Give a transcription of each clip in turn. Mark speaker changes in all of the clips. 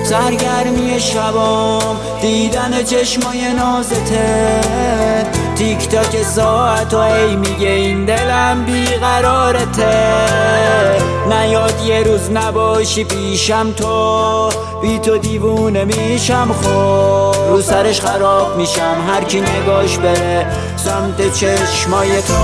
Speaker 1: سرگرمی شبام دیدن چشمای نازته، تیک تاک ساعت و ای میگه این دلم بیقرارته. نیاد یه روز نباشی پیشم تو، بی تو دیوونه میشم، خود رو سرش خراب میشم هر کی نگاش بره سمت چشمای تو.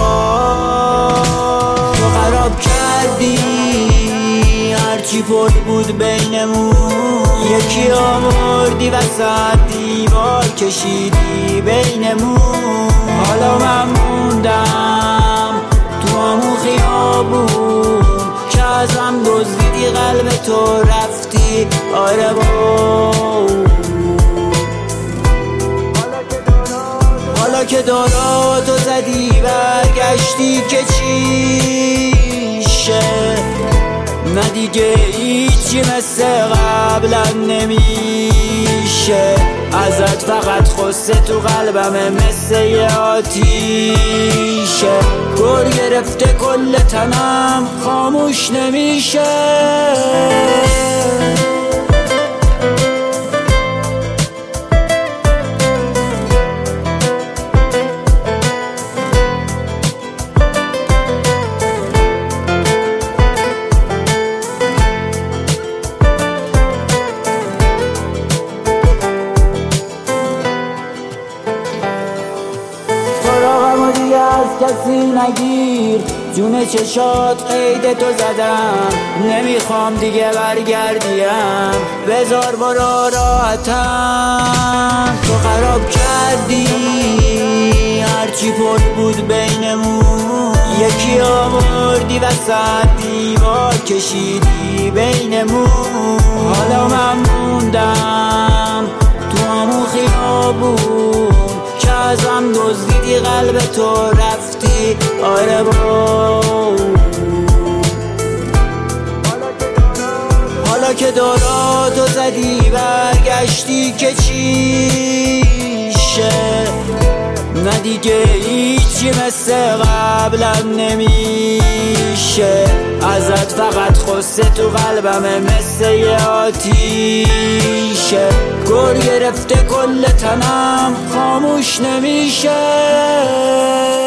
Speaker 1: تو خراب کردی هرچی پر بود بینمون، یکی آوردی وسط دیوار کشیدی بینمون. حالا من موندم تو همون خیابون که ازم دزدیدی قلب تو رفتی. آره حالا که داراتو زدی برگشتی که چیشه، نه دیگه هیچی مثل قبلا نمیشه. ازت فقط خسته تو قلبمه مثل یه آتیشه، گر گرفته کل تنم خاموش نمیشه. از کسی نگیر، جون چشات قید تو زدم، نمیخوام دیگه برگردیم، بذار برو راحتم. تو خراب کردی هرچی پر بود بینمون، یکی آوردی وسط دیوار کشیدی بینمون. حالا من موندم تو همون خیابون که ازم دزدیدی قلب تو رفتی. آره حالا که داراتو زدی برگشتی که چیشه، نه دیگه هیچی مثل قبلا نمیشه. ازت فقط خسته تو قلبمه مثل یه آتیشه، گر گرفته کل تنم خاموش نمیشه.